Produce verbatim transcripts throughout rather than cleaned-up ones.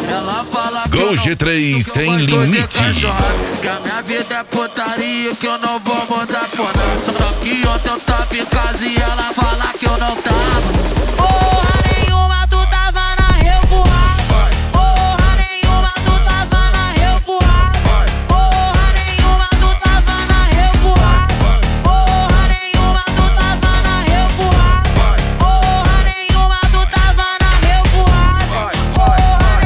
Ela fala que Gol G três sem limites. que a minha vida é putaria, que eu não vou mudar por nada. Só que ontem eu tava em casa e ela fala que eu não tava. Porra nenhuma, tu tava na revoada. Porra nenhuma, tu tava na revoada. Porra nenhuma, tu tava na revoada. Porra nenhuma, tu tava na revoada. Porra nenhuma, tu tava na revoada. Porra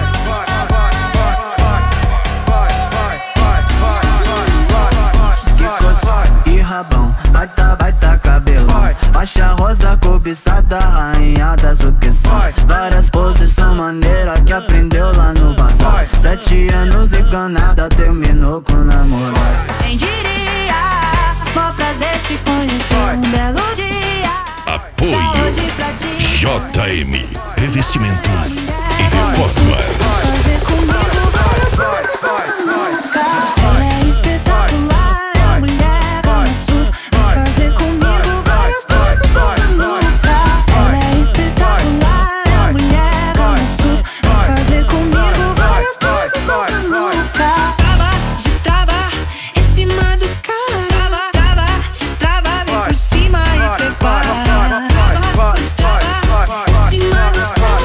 Que e rabão, baita, baita cabelo, faixa rosa cobiçada, rainha das opções. Várias posições maneiras que aprendeu lá no passado. Sete anos e nada terminou com namorado. Quem diria, mó prazer te conhecer um belo dia. Apoio J M Revestimentos e Reformas. Fazer comigo várias coisas malucas. Ela é espetacular, é a mulher absurda. Vem fazer comigo várias coisas malucas. Ela é espetacular, é a mulher absurda. Vem fazer comigo várias coisas malucas. Trava, destrava, em cima dos caras. Trava, trava, destrava, vem por cima e prepara. Trava, destrava, em cima dos caras.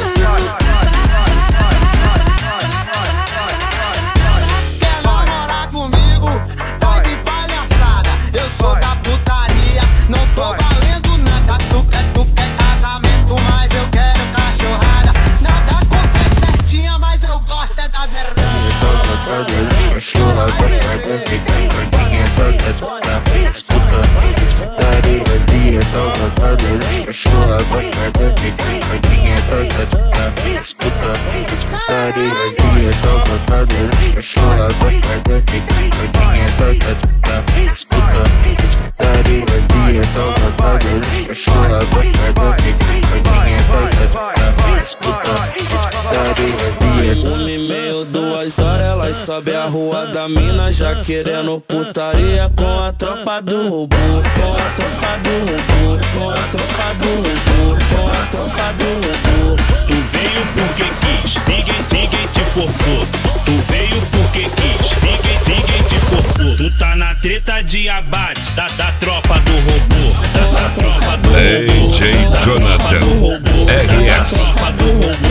Quer namorar comigo? Vai de palhaçada. Eu sou da putaria, não tô valendo nada. Tu quer, tu quer casamento, mas eu quero cachorrada. Nada acontece certinha, mas eu gosto é das erradas. Uma e meia, duas horas, elas sobem a rua da mina, já querendo putaria com a tropa do robô, com a tropa do robô, com a tropa do robô, com a tropa do robô. Tu veio porque quis, ninguém, ninguém te forçou. Tu veio porque quis, ninguém, ninguém te forçou. Tu tá na treta de abate da, da tropa do robô, da, da tropa do robô, D J da tropa Jonathan do robô, R S da tropa do robô.